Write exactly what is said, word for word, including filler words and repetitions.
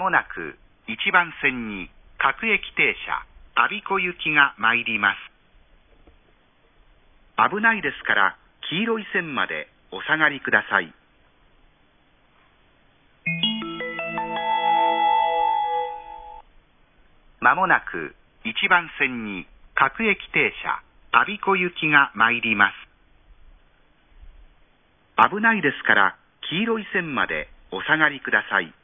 もなくいちばん線に各駅停車我孫子行きが参ります。危ないですから黄色い線までお下がりください。まもなくいちばん線に各駅停車我孫子行きが参ります。危ないですから黄色い線までお下がりください。